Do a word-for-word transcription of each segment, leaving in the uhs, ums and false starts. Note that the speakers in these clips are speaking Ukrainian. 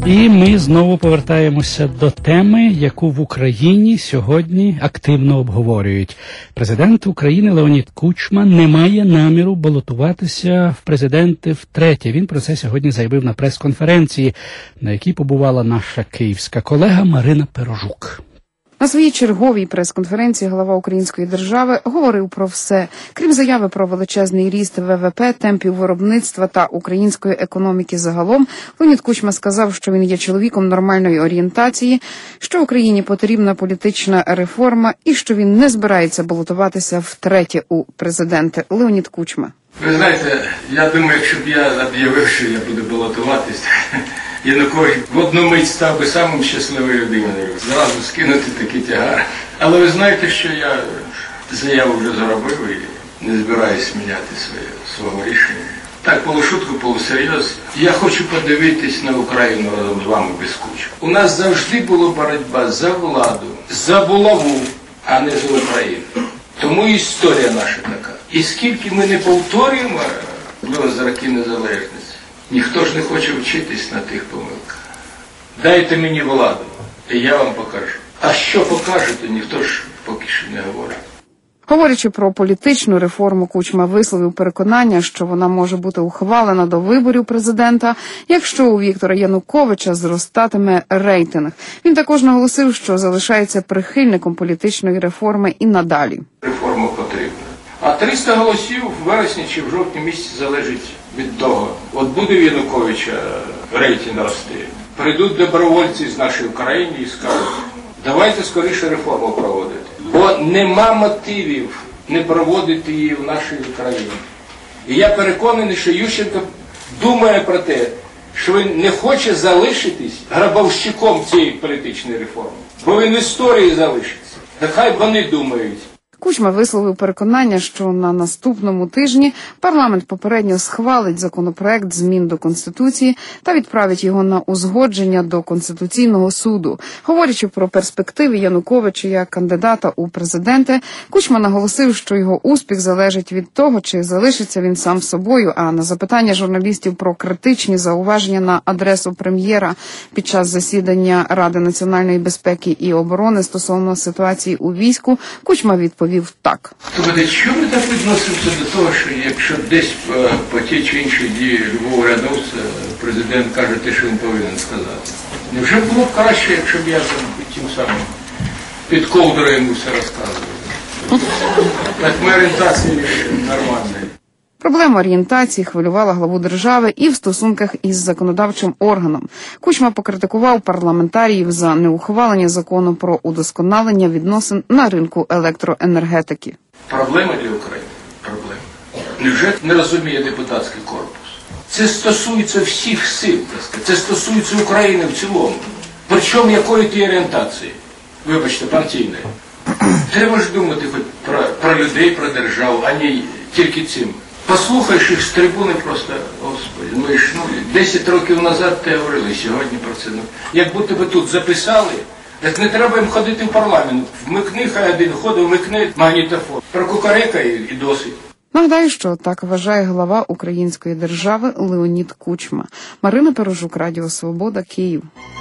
І ми знову повертаємося до теми, яку в Україні сьогодні активно обговорюють. Президент України Леонід Кучма не має наміру балотуватися в президенти втретє. Він про це сьогодні заявив на прес-конференції, на якій побувала наша київська колега Марина Перожук. На своїй черговій прес-конференції глава української держави говорив про все. Крім заяви про величезний ріст ВВП, темпів виробництва та української економіки загалом, Леонід Кучма сказав, що він є чоловіком нормальної орієнтації, що Україні потрібна політична реформа і що він не збирається балотуватися втретє у президенти. Леонід Кучма. Ви знаєте, я думаю, якщо б я об'явив, що я буду балотуватися, Янукович в одну мить став би самим щасливою людиною. Зразу скинути такий тягар. Але ви знаєте, що я заяву вже зробив і не збираюсь міняти своє, свого рішення. Так, полушутку, полусерйоз. Я хочу подивитись на Україну разом з вами без Кучми. У нас завжди була боротьба за владу, за булаву, а не за Україну. Тому історія наша така. І скільки ми не повторюємо за роки незалежності, ніхто ж не хоче вчитись на тих помилках. Дайте мені владу, і я вам покажу. А що покажете, ніхто ж поки що не говорить. Говорячи про політичну реформу, Кучма висловив переконання, що вона може бути ухвалена до виборів президента, якщо у Віктора Януковича зростатиме рейтинг. Він також наголосив, що залишається прихильником політичної реформи і надалі. Реформа потрібна. А триста голосів в вересні чи в жовтні місяці залежить від того. От буде в Януковича рейтинг рости. Прийдуть добровольці з нашої країни і скажуть, давайте скоріше реформу проводити. Бо нема мотивів не проводити її в нашій країні. І я переконаний, що Ющенко думає про те, що він не хоче залишитись грабовщиком цієї політичної реформи. Бо він в історії залишиться. Так хай вони думають. Кучма висловив переконання, що на наступному тижні парламент попередньо схвалить законопроект змін до Конституції та відправить його на узгодження до Конституційного суду. Говорячи про перспективи Януковича як кандидата у президенти, Кучма наголосив, що його успіх залежить від того, чи залишиться він сам собою, а на запитання журналістів про критичні зауваження на адресу прем'єра під час засідання Ради національної безпеки і оборони стосовно ситуації у війську, Кучма відповів так. Тобто, чому ви так відносимося до того, що якщо десь по, по тій чи іншій дії любого рядовця президент каже те, що він повинен сказати? Невже було б краще, якщо б я там тим самим під ковдрою йому все розказував? Так моя орієнтація нормальна. Проблема орієнтації хвилювала главу держави і в стосунках із законодавчим органом. Кучма покритикував парламентаріїв за неухвалення закону про удосконалення відносин на ринку електроенергетики. Проблема для України? Проблема. Невже не розуміє депутатський корпус? Це стосується всіх сил, це стосується України в цілому. Причому якої ти орієнтації? Вибачте, партійної. Треба ж думати хоч про, про людей, про державу, а не тільки цим. Послухаєш їх з трибуни просто, господи, ну і ж, ну, десять років назад те говорили, сьогодні про це. Ну, як будто би тут записали, так не треба їм ходити в парламент. Вмикни, хай один ходить, вмикне магнітофон. Прокукарекає і досить. Нагадаю, що так вважає глава української держави Леонід Кучма. Марина Перожук, Радіо Свобода, Київ.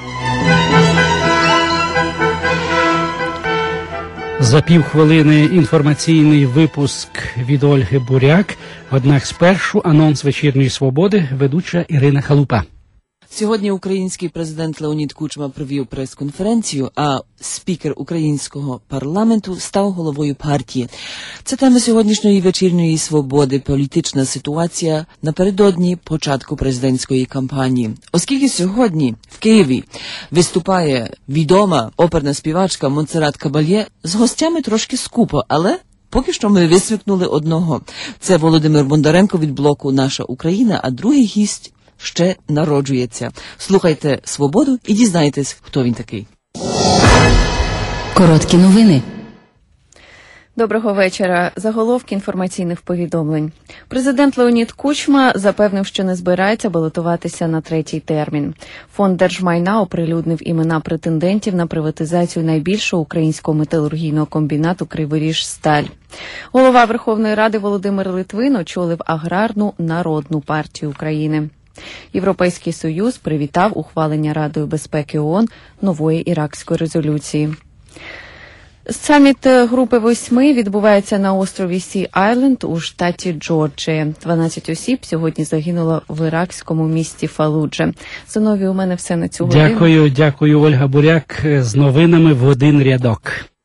За півхвилини інформаційний випуск від Ольги Буряк. Однак спершу анонс «Вечірньої свободи», ведуча Ірина Халупа. Сьогодні український президент Леонід Кучма провів прес-конференцію, а спікер українського парламенту став головою партії. Це тема сьогоднішньої «Вечірньої свободи» – політична ситуація напередодні початку президентської кампанії. Оскільки сьогодні в Києві виступає відома оперна співачка Монсеррат Кабальє, з гостями трошки скупо, але поки що ми висвікнули одного. Це Володимир Бондаренко від блоку «Наша Україна», а другий гість ще народжується. Слухайте «Свободу» і дізнайтесь, хто він такий. Короткі новини. Доброго вечора. Заголовки інформаційних повідомлень. Президент Леонід Кучма запевнив, що не збирається балотуватися на третій термін. Фонд держмайна оприлюднив імена претендентів на приватизацію найбільшого українського металургійного комбінату «Криворіжсталь». Голова Верховної Ради Володимир Литвин очолив Аграрну народну партію України. Європейський Союз привітав ухвалення Радою безпеки ООН нової іракської резолюції. Саміт Групи восьми відбувається на острові Сі-Айленд у штаті Джорджія. дванадцять осіб сьогодні загинуло в іракському місті Фалудже. Зиновій, у мене все на цю годину. Дякую, дякую, Ольга Буряк, з новинами в один рядок.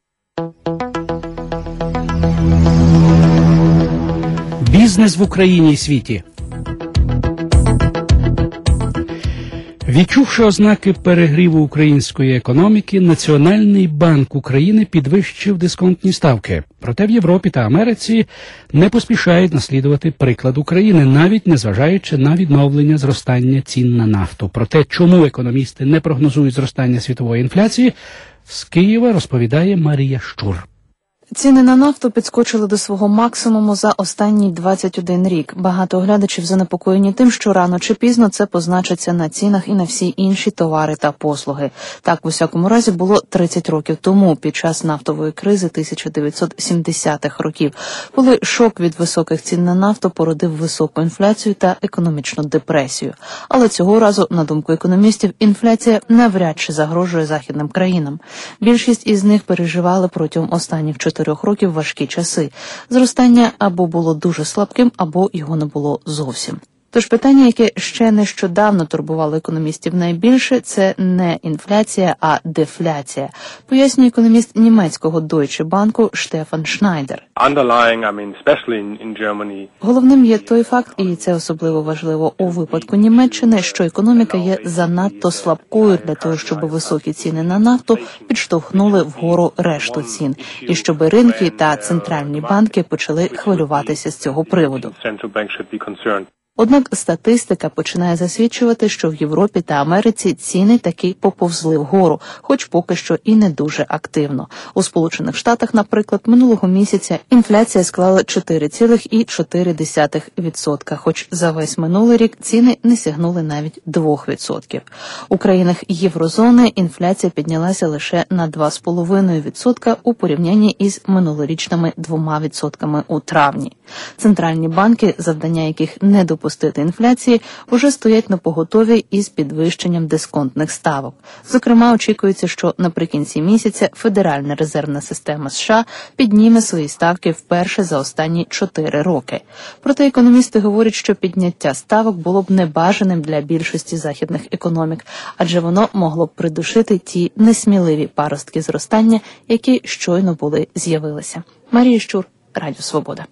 Бізнес в Україні і світі. Відчувши ознаки перегріву української економіки, Національний банк України підвищив дисконтні ставки. Проте в Європі та Америці не поспішають наслідувати приклад України, навіть незважаючи на відновлення зростання цін на нафту. Про те, чому економісти не прогнозують зростання світової інфляції, з Києва розповідає Марія Щур. Ціни на нафту підскочили до свого максимуму за останній двадцять один рік. Багато оглядачів занепокоєні тим, що рано чи пізно це позначиться на цінах і на всі інші товари та послуги. Так, в усякому разі, було тридцять років тому, під час нафтової кризи тисяча дев'ятсот сімдесятих років, коли шок від високих цін на нафту породив високу інфляцію та економічну депресію. Але цього разу, на думку економістів, інфляція навряд чи загрожує західним країнам. Більшість із них переживали протягом останніх чотирьох років важкі часи. Зростання або було дуже слабким, або його не було зовсім. Тож питання, яке ще нещодавно турбувало економістів найбільше, це не інфляція, а дефляція, пояснює економіст німецького Deutsche Bank Штефан Шнайдер. Головним є той факт, і це особливо важливо у випадку Німеччини, що економіка є занадто слабкою для того, щоб високі ціни на нафту підштовхнули вгору решту цін, і щоб ринки та центральні банки почали хвилюватися з цього приводу. Однак статистика починає засвідчувати, що в Європі та Америці ціни таки поповзли вгору, хоч поки що і не дуже активно. У Сполучених Штатах, наприклад, минулого місяця інфляція склала чотири цілих чотири десятих відсотка, хоч за весь минулий рік ціни не сягнули навіть двох відсотків. У країнах Єврозони інфляція піднялася лише на два цілих п'ять десятих відсотка у порівнянні із минулорічними двома відсотками у травні. Центральні банки, завдання яких не допустити інфляції, уже стоять на поготові із підвищенням дисконтних ставок. Зокрема, очікується, що наприкінці місяця Федеральна резервна система США підніме свої ставки вперше за останні чотири роки. Проте економісти говорять, що підняття ставок було б небажаним для більшості західних економік, адже воно могло б придушити ті несміливі паростки зростання, які щойно були з'явилися. Марія Щур, Радіо Свобода.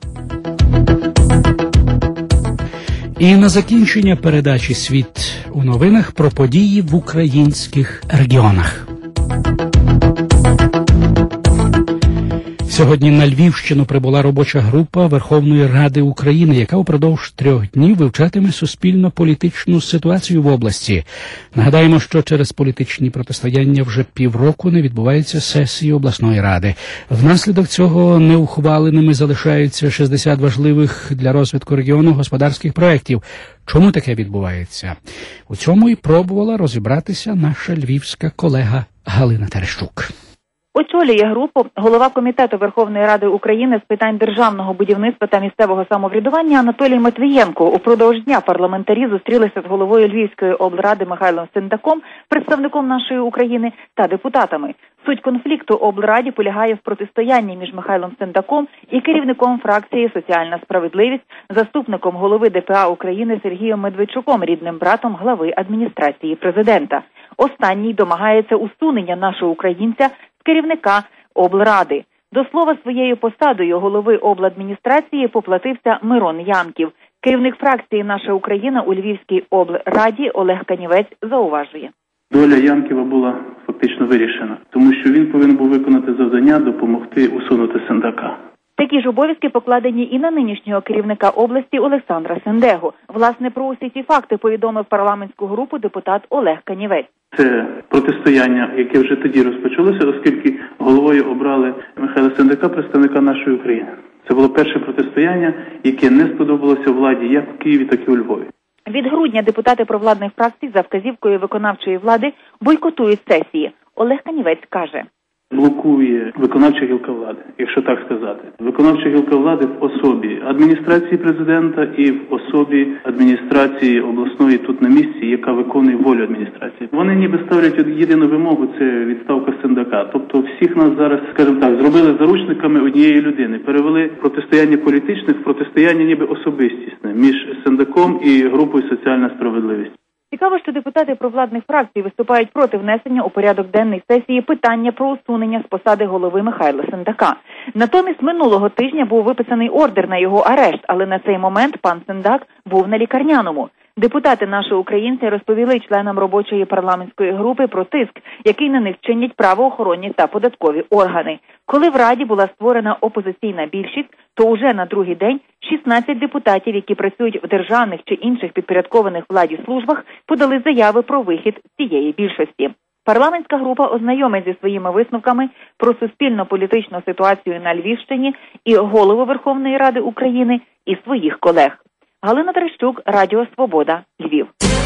І на закінчення передачі «Світ у новинах» про події в українських регіонах. Сьогодні на Львівщину прибула робоча група Верховної Ради України, яка упродовж трьох днів вивчатиме суспільно-політичну ситуацію в області. Нагадаємо, що через політичні протистояння вже півроку не відбуваються сесії обласної ради. Внаслідок цього неухваленими залишаються шістдесят важливих для розвитку регіону господарських проєктів. Чому таке відбувається? У цьому і пробувала розібратися наша львівська колега Галина Терещук. Очолює групу голова Комітету Верховної Ради України з питань державного будівництва та місцевого самоврядування Анатолій Матвієнко. Упродовж дня парламентарі зустрілися з головою Львівської облради Михайлом Сендаком, представником нашої України, та депутатами. Суть конфлікту облраді полягає в протистоянні між Михайлом Сендаком і керівником фракції «Соціальна справедливість», заступником голови Де Пе А України Сергієм Медведчуком, рідним братом глави адміністрації президента. Останній домагається усунення нашого українця з керівника облради. До слова, своєю посадою голови обладміністрації поплатився Мирон Янків. Керівник фракції «Наша Україна» у Львівській облраді Олег Канівець зауважує. Доля Янківа була фактично вирішена, тому що він повинен був виконати завдання допомогти усунути Сендака. Такі ж обов'язки покладені і на нинішнього керівника області Олександра Сендегу. Власне, про усі ці факти повідомив парламентську групу депутат Олег Канівець. Це протистояння, яке вже тоді розпочалося, оскільки головою обрали Михайла Сендака, представника нашої України. Це було перше протистояння, яке не сподобалося владі як в Києві, так і у Львові. Від грудня депутати провладних фракцій за вказівкою виконавчої влади бойкотують сесії. Олег Канівець каже. блокує виконавча гілка влади, якщо так сказати. Виконавча гілка влади в особі адміністрації президента і в особі адміністрації обласної тут на місці, яка виконує волю адміністрації. Вони ніби ставлять єдину вимогу – це відставка Сендака. Тобто всіх нас зараз, скажімо так, зробили заручниками однієї людини, перевели протистояння політичне в протистояння ніби особистісне між Сендаком і групою «Соціальна справедливість». Цікаво, що депутати провладних фракцій виступають проти внесення у порядок денний сесії питання про усунення з посади голови Михайла Сендака. Натомість минулого тижня був виписаний ордер на його арешт, але на цей момент пан Сендак був на лікарняному. Депутати наші українці розповіли членам робочої парламентської групи про тиск, який на них чинять правоохоронні та податкові органи. Коли в Раді була створена опозиційна більшість, то уже на другий день шістнадцять депутатів, які працюють в державних чи інших підпорядкованих владі службах, подали заяви про вихід з цієї більшості. Парламентська група ознайомить зі своїми висновками про суспільно-політичну ситуацію на Львівщині і голову Верховної Ради України, і своїх колег. Галина Терещук, Радіо Свобода, Львів.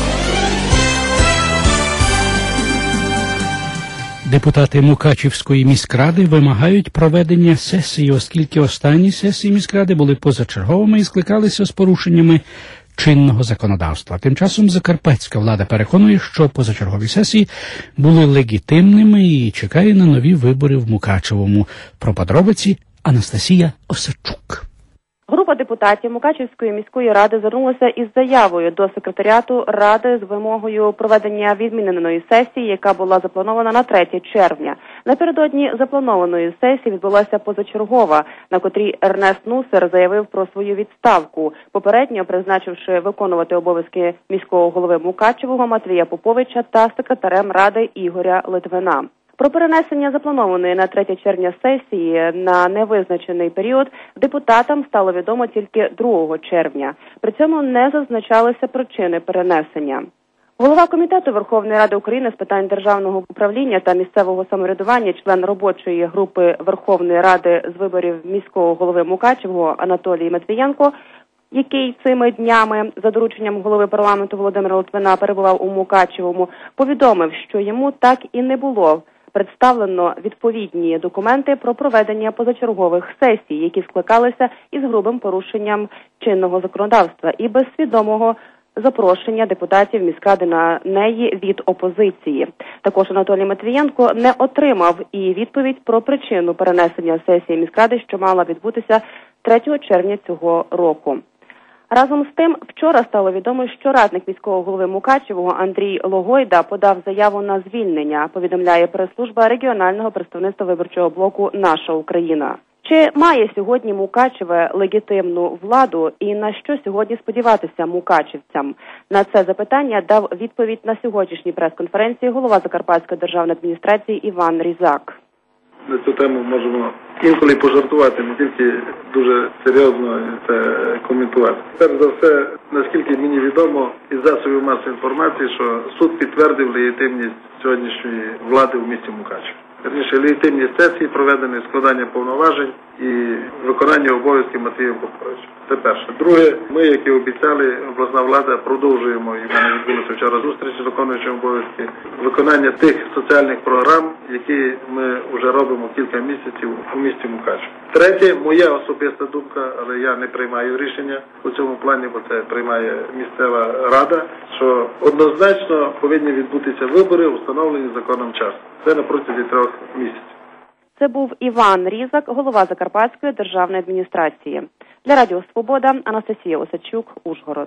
Депутати Мукачівської міськради вимагають проведення сесії, оскільки останні сесії міськради були позачерговими і скликалися з порушеннями чинного законодавства. Тим часом закарпатська влада переконує, що позачергові сесії були легітимними і чекає на нові вибори в Мукачевому. Про подробиці Анастасія Осадчук. Група депутатів Мукачівської міської ради звернулася із заявою до секретаріату ради з вимогою проведення відміненої сесії, яка була запланована на третє червня. Напередодні запланованої сесії відбулася позачергова, на котрій Ернест Нусер заявив про свою відставку, попередньо призначивши виконувати обов'язки міського голови Мукачевого Матвія Поповича та секретарем ради Ігоря Литвина. Про перенесення запланованої на третє червня сесії на невизначений період депутатам стало відомо тільки другого червня. При цьому не зазначалися причини перенесення. Голова Комітету Верховної Ради України з питань державного управління та місцевого самоврядування, член робочої групи Верховної Ради з виборів міського голови Мукачевого Анатолій Матвієнко, який цими днями за дорученням голови парламенту Володимира Литвина перебував у Мукачевому, повідомив, що йому так і не було представлено відповідні документи про проведення позачергових сесій, які скликалися із грубим порушенням чинного законодавства і без свідомого запрошення депутатів міськради на неї від опозиції. Також Анатолій Матвієнко не отримав і відповідь про причину перенесення сесії міськради, що мала відбутися третього червня цього року. Разом з тим, вчора стало відомо, що радник міського голови Мукачевого Андрій Логойда подав заяву на звільнення, повідомляє прес-служба регіонального представництва виборчого блоку «Наша Україна». Чи має сьогодні Мукачеве легітимну владу і на що сьогодні сподіватися мукачевцям? На це запитання дав відповідь на сьогоднішній прес-конференції голова Закарпатської державної адміністрації Іван Різак. На цю тему можемо інколи пожартувати, не тільки дуже серйозно це коментувати. Перш за все, наскільки мені відомо, із засобів масової інформації, що суд підтвердив легітимність сьогоднішньої влади в місті Мукачево. Вірніше, легітимність сесії, проведення складання повноважень і виконання обов'язків Матвія Поповича. Це перше. Друге, ми, як і обіцяли, обласна влада, продовжуємо, і в мене відбулося вчора зустріч з виконуючим обов'язки, виконання тих соціальних програм, які ми вже робимо кілька місяців у місті Мукачево. Третє, моя особиста думка, але я не приймаю рішення у цьому плані, бо це приймає місцева рада, що однозначно повинні відбутися вибори, установлені законом часу. Це на протязі трьох місяців. Це був Іван Різак, голова Закарпатської державної адміністрації. Для Радіо Свобода, Анастасія Осадчук, Ужгород.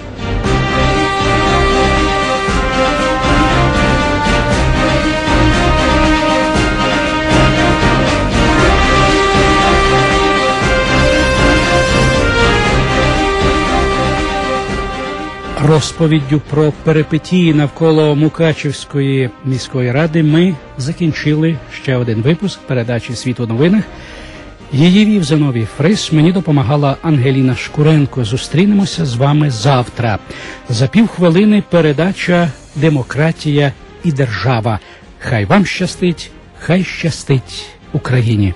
Розповіддю про перипетії навколо Мукачівської міської ради ми закінчили ще один випуск передачі «Світ у новинах». Її вів Зиновій Фрис, мені допомагала Ангеліна Шкуренко. Зустрінемося з вами завтра. За півхвилини передача «Демократія і держава». Хай вам щастить, хай щастить Україні.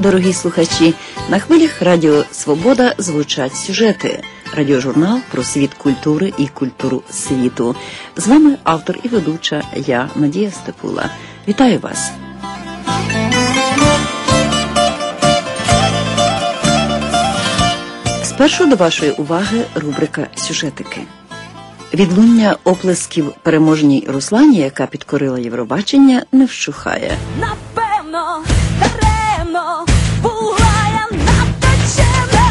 Дорогі слухачі, на хвилях Радіо Свобода звучать сюжети. Радіожурнал про світ культури і культуру світу. З вами автор і ведуча я, Надія Степула. Вітаю вас! Спершу до вашої уваги рубрика «Сюжетики». Відлуння оплесків переможній Руслані, яка підкорила Євробачення, не вщухає. Напевно, даремно була я надто чемна.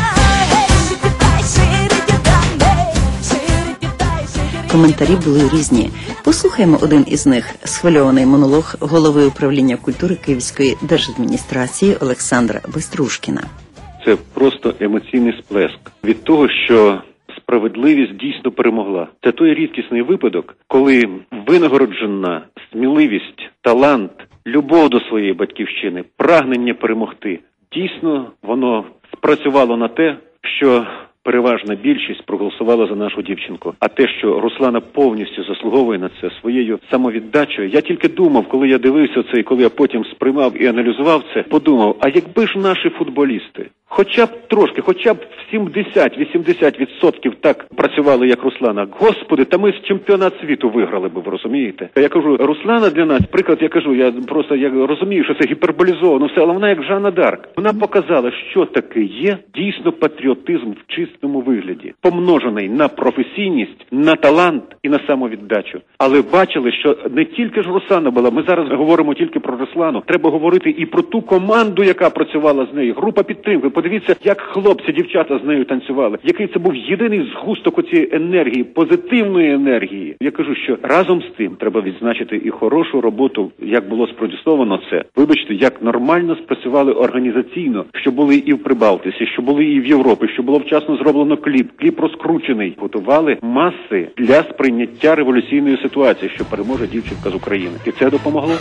Коментарі були різні. Послухаємо один із них. Схвильований монолог голови управління культури Київської держадміністрації Олександра Биструшкіна. Це просто емоційний сплеск від того, що справедливість дійсно перемогла. Це той рідкісний випадок, коли винагороджена сміливість, талант, любов до своєї батьківщини, прагнення перемогти, дійсно воно спрацювало на те, що переважна більшість проголосувала за нашу дівчинку. А те, що Руслана повністю заслуговує на це своєю самовіддачею, я тільки думав, коли я дивився це і коли я потім сприймав і аналізував це, подумав, а якби ж наші футболісти хоча б трошки, хоча б в сімдесят-вісімдесят відсотків так працювали, як Руслана. Господи, та ми з чемпіонат світу виграли би, ви розумієте? Я кажу, Руслана для нас, приклад, я кажу, я просто я розумію, що це гіперболізовано все, але вона як Жанна Дарк. Вона показала, що таке є дійсно патріотизм в чистому вигляді, помножений на професійність, на талант і на самовіддачу. Але бачили, що не тільки ж Руслана була, ми зараз говоримо тільки про Руслану, треба говорити і про ту команду, яка працювала з нею, група підтримки. Подивіться, як хлопці, дівчата з нею танцювали. Який це був єдиний згусток оцієї енергії, позитивної енергії. Я кажу, що разом з тим треба відзначити і хорошу роботу, як було спродюсовано це. Вибачте, як нормально спрацювали організаційно, що були і в Прибалтиці, що були і в Європі, що було вчасно зроблено кліп. Кліп розкручений. Готували маси для сприйняття революційної ситуації, що переможе дівчинка з України. І це допомогло.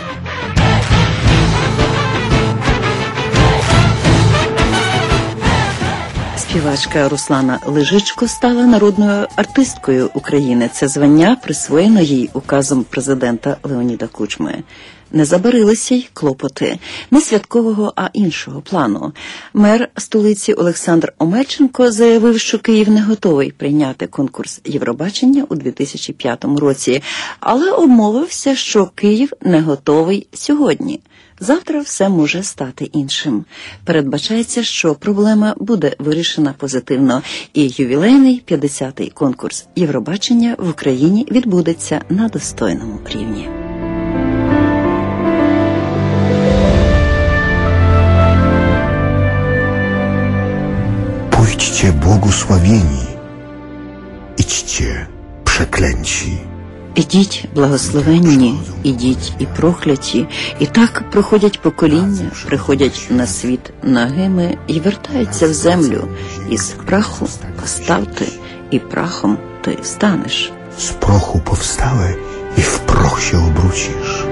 Співачка Руслана Лежичко стала народною артисткою України. Це звання присвоєно їй указом президента Леоніда Кучми. Не забарилися й клопоти. Не святкового, а іншого плану. Мер столиці Олександр Омельченко заявив, що Київ не готовий прийняти конкурс Євробачення у дві тисячі п'ятому році, але обмовився, що Київ не готовий сьогодні. Завтра все може стати іншим. Передбачається, що проблема буде вирішена позитивно, і ювілейний п'ятдесятий конкурс Євробачення в Україні відбудеться на достойному рівні. Pójdźcie błogosławieni, idźcie przeklęci. Ідіть, благословенні, ідіть і прокляті, і так проходять покоління, приходять на світ нагими і вертаються в землю. Із праху поставте, і прахом ти станеш. З праху повстали, і в прах się obrócisz.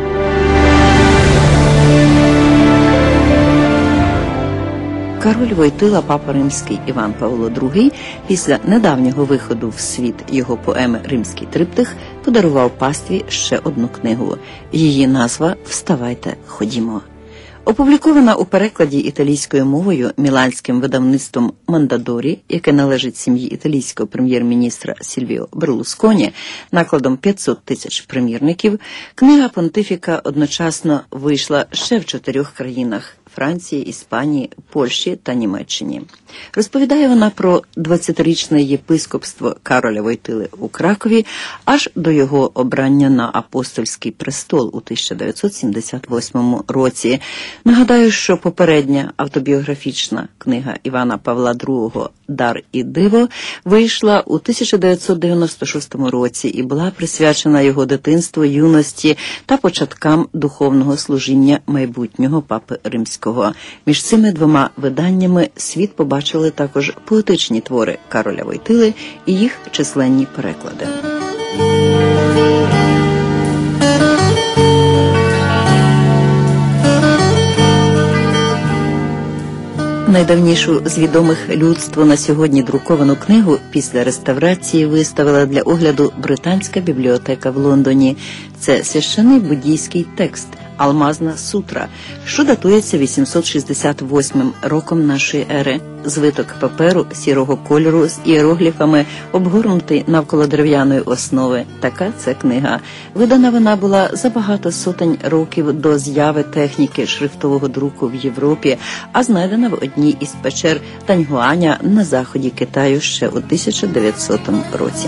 Король Войтила, папа римський Іван Павло другий, після недавнього виходу в світ його поеми «Римський триптих» подарував пастві ще одну книгу. Її назва «Вставайте, ходімо». Опублікована у перекладі італійською мовою міланським видавництвом «Мондадорі», яке належить сім'ї італійського прем'єр-міністра Сільвіо Берлусконі, накладом п'ятсот тисяч примірників, книга понтифіка одночасно вийшла ще в чотирьох країнах – Франції, Іспанії, Польщі та Німеччині. Розповідає вона про двадцятирічне єпископство Кароля Войтили у Кракові аж до його обрання на апостольський престол у тисяча дев'ятсот сімдесят восьмому році. Нагадаю, що попередня автобіографічна книга Івана Павла другого «Дар і диво» вийшла у тисяча дев'ятсот дев'яносто шостому році і була присвячена його дитинству, юності та початкам духовного служіння майбутнього папи Римського. Між цими двома виданнями світ побачили також поетичні твори Кароля Войтили і їх численні переклади. Найдавнішу з відомих людству на сьогодні друковану книгу після реставрації виставила для огляду Британська бібліотека в Лондоні. Це священний буддійський текст «Алмазна сутра», що датується вісімсот шістдесят восьмим роком нашої ери. Звиток паперу сірого кольору з іерогліфами, обгорнутий навколо дерев'яної основи. Така це книга. Видана вона була за багато сотень років до з'яви техніки шрифтового друку в Європі, а знайдена в одній із печер Таньгуаня на заході Китаю ще у тисяча дев'ятсотому році.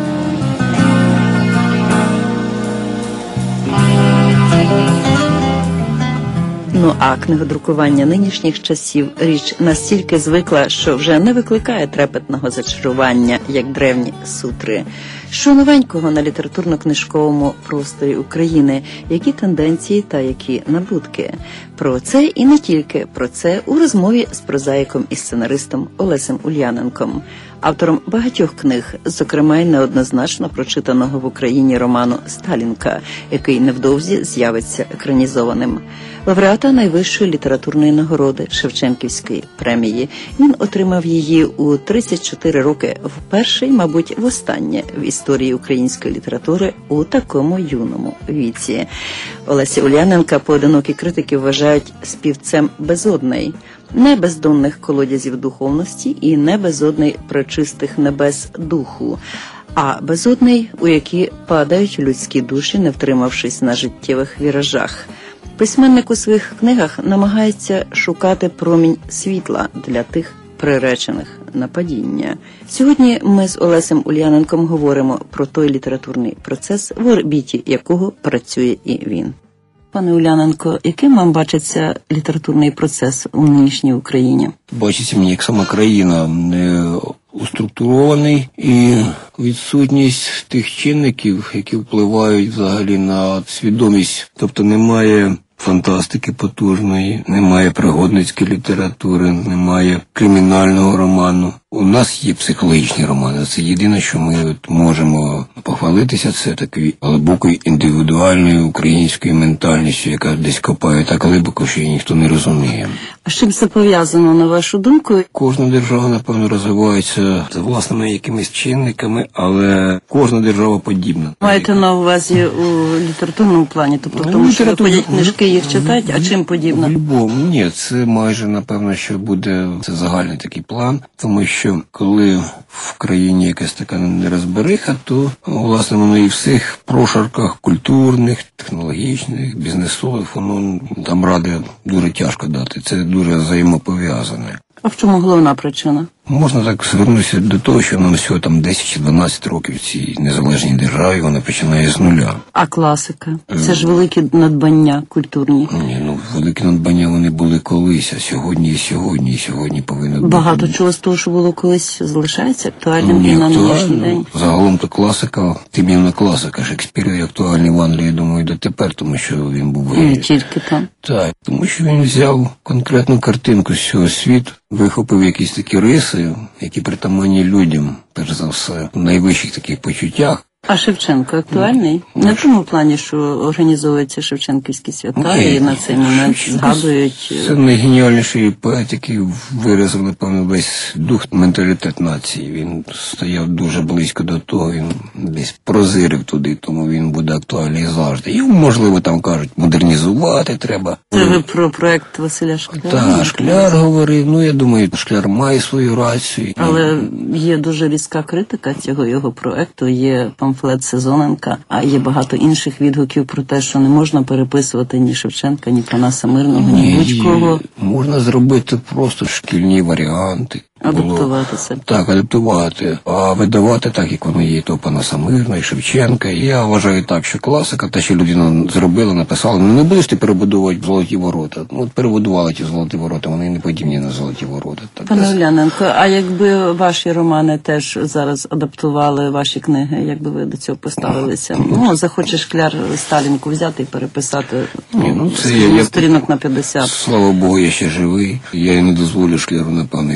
Ну а книгодрукування нинішніх часів – річ настільки звикла, що вже не викликає трепетного зачарування, як древні сутри. Що новенького на літературно-книжковому просторі України, які тенденції та які набутки. Про це і не тільки про це у розмові з прозаїком і сценаристом Олесем Ульяненком, автором багатьох книг, зокрема й неоднозначно прочитаного в Україні роману «Сталінка», який невдовзі з'явиться екранізованим. Лауреата найвищої літературної нагороди Шевченківської премії. Він отримав її у тридцять чотири роки, вперше й, мабуть, востаннє в історії української літератури у такому юному віці. Олеся Ульяненка поодинокі критики вважають співцем безодний. Не бездонних колодязів духовності і не безодний пречистих небес духу, а безодний, у які падають людські душі, не втримавшись на життєвих віражах. Письменник у своїх книгах намагається шукати промінь світла для тих приречених на падіння. Сьогодні ми з Олесем Ульяненком говоримо про той літературний процес, в орбіті якого працює і він. Пане Ульяненко, яким вам бачиться літературний процес у нинішній Україні? Бачиться мені, як сама країна не уструктурований і відсутність тих чинників, які впливають взагалі на свідомість. Тобто немає фантастики потужної, немає пригодницької літератури, немає кримінального роману. У нас є психологічні романи. Це єдине, що ми от можемо похвалитися, це такою глибокою індивідуальною українською ментальністю, яка десь копає так глибоко, що її ніхто не розуміє. А з чим це пов'язано, на вашу думку? Кожна держава, напевно, розвивається за власними якимись чинниками, але кожна держава подібна. Маєте на увазі у літературному плані? Тобто в тому, що виходять книжки, їх читають, а чим подібна? В любому. Ні, це майже, напевно, що буде це загальний такий план, тому що коли в країні якась така нерозбериха, то, власне, воно і в всіх прошарках культурних, технологічних, бізнесових, воно там ради дуже тяжко дати. Це дуже взаємопов'язане. А в чому головна причина? Можна так звернутися до того, що нам всього там десять чи дванадцять років в цій незалежній державі, вона починає з нуля. А класика? Це ж великі надбання культурні. Ні, ну великі надбання вони були колись, а сьогодні і сьогодні, і сьогодні повинно бути. Багато чого з того, що було колись, залишається актуальним ну, і на нинішній день. Загалом то класика, тим іменно класика. Шекспір є актуальний в Англії, думаю, дотепер, тому що він був... І не тільки там. Так, тому що він взяв конкретну картинку з цього світу, вихопив якісь такі риси, які притаманні людям, перш за все, в найвищих таких почуттях. А Шевченко актуальний? Не в тому плані, що організовуються шевченківські свята і на цей момент згадують... Це найгеніальніший поет, який виразив, напевно, весь дух, менталітет нації. Він стояв дуже близько до того, він десь прозирив туди, тому він буде актуальний завжди. І, можливо, там кажуть, модернізувати треба. Це ви про проект Василя Шкляра? Так, Шкляр говорив. Ну, я думаю, Шкляр має свою рацію. Але є дуже різка критика цього його проекту, є памфлет Сезоненка, а є багато інших відгуків про те, що не можна переписувати ні Шевченка, ні Панаса Мирного, ні, ні будь-кого. Можна зробити просто шкільні варіанти. Адаптувати це. Так, адаптувати. А видавати так, як воно є, то Панаса Мирного, і Шевченка. І я вважаю так, що класика, те, що людина зробила, написала, ну не будеш ти перебудовувати золоті ворота. Ну, от перебудували ті золоті ворота, вони не подібні на золоті ворота. Так, Пане Ульяненко, а якби ваші романи теж зараз адаптували, ваші книги, як би ви до цього поставилися? Ну, захоче Шкляр Сталінку взяти і переписати Ні, ну, це я, сторінок на п'ятдесят. Слава Богу, я ще живий. Я не дозволю Шкляру, напевно, його переписати.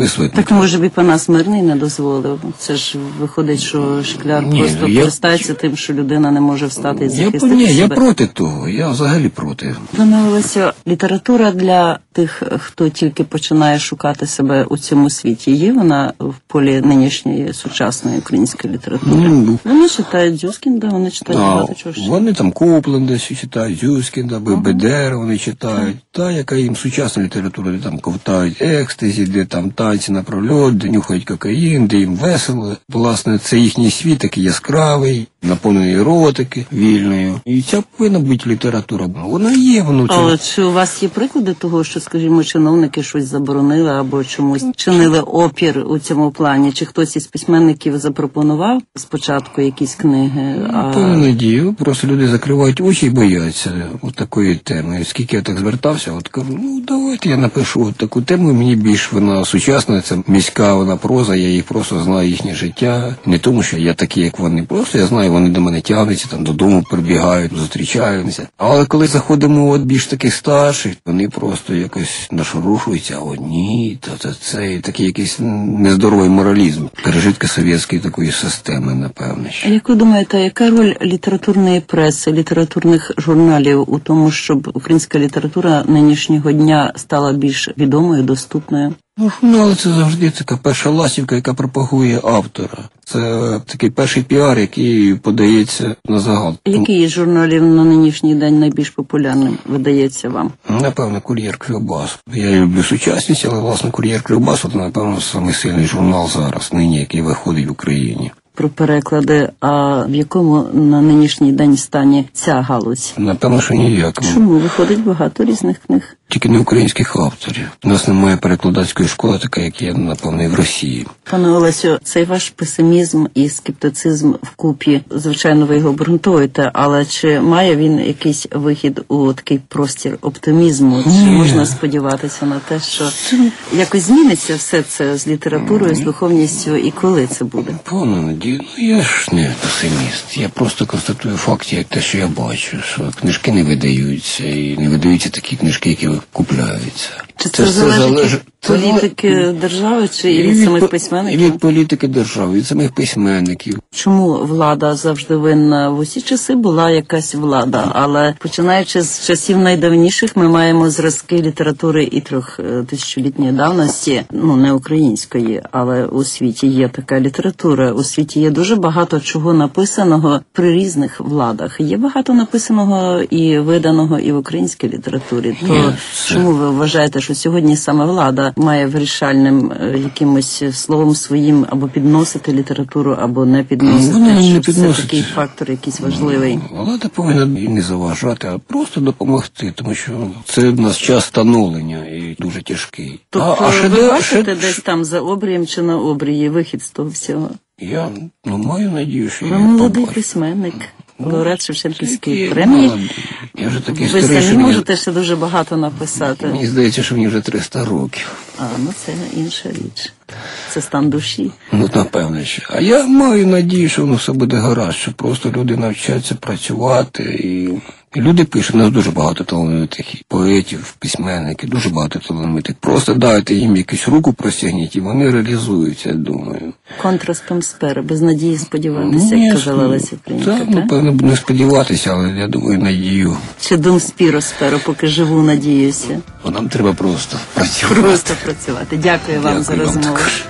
записувати. Так може б і Панас Мирний не дозволив. Це ж виходить, що Шкляр Ні, просто я- користається тим, що людина не може встати і Я, захистити ні, себе. я проти того, я взагалі проти. Пане Олесю, література для тих, хто тільки починає шукати себе у цьому світі, є вона в полі нинішньої сучасної української літератури? Ну, Вони читають Дзюскінда, вони читають А, багато чого ще. вони там Копленда ще читають, Зюскінда, Бедера вони читають. Та, яка їм сучасна література, де там ковтають екстазі, де там танці на прольот, де нюхають кокаїн, де їм весело. Власне, це їхній світ такий яскравий, наповнений еротики вільною. І ця повинна бути література. Вона є, воно це. Але чи у вас є приклади того, що, скажімо, чиновники щось заборонили або чомусь чинили опір у цьому плані? Чи хтось із письменників запропонував спочатку якісь книги? А... Певно, надію. Просто люди закривають очі і бояться от такої теми. Скільки я так звертався, от кажу, ну давайте я напишу от таку тему, мені більш вона сучасна, це міська вона проза, я їх просто знаю, їхнє життя. Не тому, що я такий, як вони, просто я знаю, вони до мене тягнуться, там додому прибігають, зустрічаються. Але коли заходимо от більш таких старших, вони просто якось нашорушуються, о ні, то це, це такий якийсь нездоровий моралізм, пережитки совєтської такої системи, напевне. А як ви думаєте, яка роль літературної преси, літературних журналів у тому, щоб українська література нинішнього дня стала більш відомою, доступною? Ну, журнали це завжди така перша ластівка, яка пропагує автора. Це такий перший піар, який подається на загал. Який із журналів на нинішній день найбільш популярним видається вам? Напевно, «Кур'єр Кривбас». Я люблю сучасність, але, власне, «Кур'єр Кривбас» – це, напевно, самий сильний журнал зараз, нині, який виходить в Україні. Про переклади, а в якому на нинішній день стані ця галузь? Напевно, що ніякому. Чому? Виходить багато різних книг. Тільки не українських авторів. У нас немає перекладацької школи, така, як є, напевно, і в Росії. Пане Олесю, цей ваш песимізм і скептицизм вкупі, звичайно, ви його обґрунтуєте, але чи має він якийсь вихід у такий простір оптимізму? Чи Ні. можна сподіватися на те, що якось зміниться все це з літературою, з духовністю, і коли це буде? Повна надія. Ну, я ж не песиміст. Я просто констатую факти, як те, що я бачу, що книжки не видаються, і не видаються такі книжки, які купляються. Чи це, це залежить від політики держави, чи і від самих письменників? І від політики держави, від самих письменників. Чому влада завжди винна? В усі часи була якась влада, але починаючи з часів найдавніших, ми маємо зразки літератури і трьохтисячолітньої давності, ну не української, але у світі є така література. У світі є дуже багато чого написаного при різних владах. Є багато написаного і виданого і в українській літературі. То Ні, це... чому ви вважаєте, що сьогодні саме влада має вирішальним е, якимось словом своїм або підносити літературу, або не підносити? Вона не що підносить. це такий фактор якийсь важливий. Влада повинна і не заважати, а просто допомогти, тому що це в нас час становлення і дуже тяжкий. Тобто а, а ви шедевр, бачите шед... десь там за обрієм чи на обрії вихід з того всього? Я ну, маю надію, що Ви я молодий побачу. письменник, лауреат Шевченківської Який премії. молодий. Я вже такий Ви старий, що самі мені... можете ще дуже багато написати. Мені здається, що мені вже триста років. А, ну це інша річ. Це стан душі. Ну, напевно, що. А я маю надію, що воно все буде гаразд, що просто люди навчаться працювати. І, і люди пишуть, у нас дуже багато талановитих поетів, письменників, дуже багато талановитих. Просто дайте їм якусь руку простягніть, і вони реалізуються, я думаю. Контрастом спери, без надії сподіватися, Ні, як казала Леся Українка, так? так? Напевно, не сподіватися, але я думаю, надію. Чи дум спіро сперу, поки живу, надіюся. Бо нам треба просто працювати. Просто працювати. Дякую вам Дякую за вам розмову. також.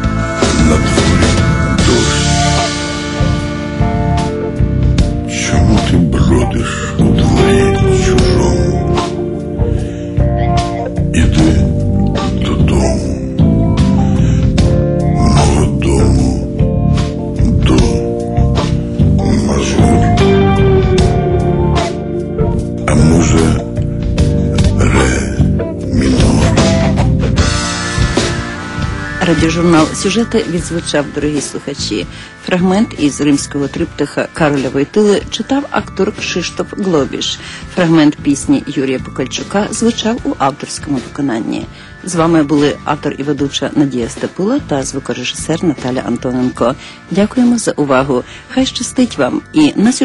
Чому ти бродиш у дворі чужому? Іди додому, молодому, до мажору. А може, ре мінор? Радіожурнал «Сюжети» відзвучав, дорогі слухачі. Фрагмент із римського триптиха Кароля Войтили читав актор Кшиштоф Глобіш. Фрагмент пісні Юрія Покальчука звучав у авторському виконанні. З вами були автор і ведуча Надія Степула та звукорежисер Наталя Антоненко. Дякуємо за увагу. Хай щастить вам і на сюжет